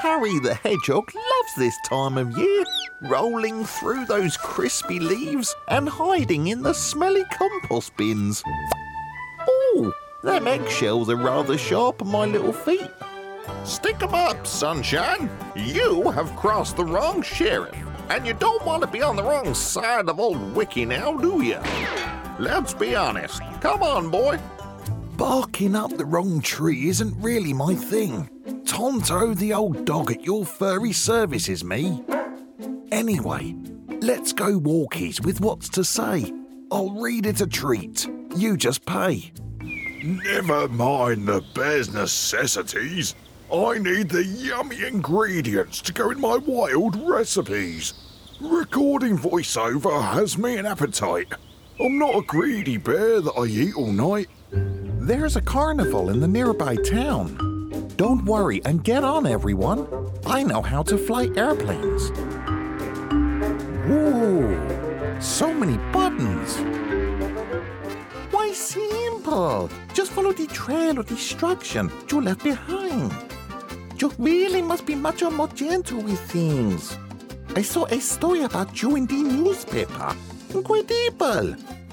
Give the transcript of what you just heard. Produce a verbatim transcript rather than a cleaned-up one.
Harry the Hedgehog loves this time of year, rolling through those crispy leaves and hiding in the smelly compost bins. Oh, them eggshells are rather sharp on my little feet. Stick 'em up, Sunshine. You have crossed the wrong sheriff, and you don't want to be on the wrong side of old Wiki now, do you? Let's be honest. Come on, boy. Barking up the wrong tree isn't really my thing. Tonto the old dog at your furry service is me. Anyway, let's go walkies with what's to say. I'll read it a treat. You just pay. Never mind the bear's necessities. I need the yummy ingredients to go in my wild recipes. Recording voiceover has me an appetite. I'm not a greedy bear that I eat all night. There's a carnival in the nearby town. Don't worry and get on, everyone. I know how to fly airplanes. Whoa, so many buttons. Why, simple. Just follow the trail of destruction you left behind. You really must be much more gentle with things. I saw a story about you in the newspaper. Incredible.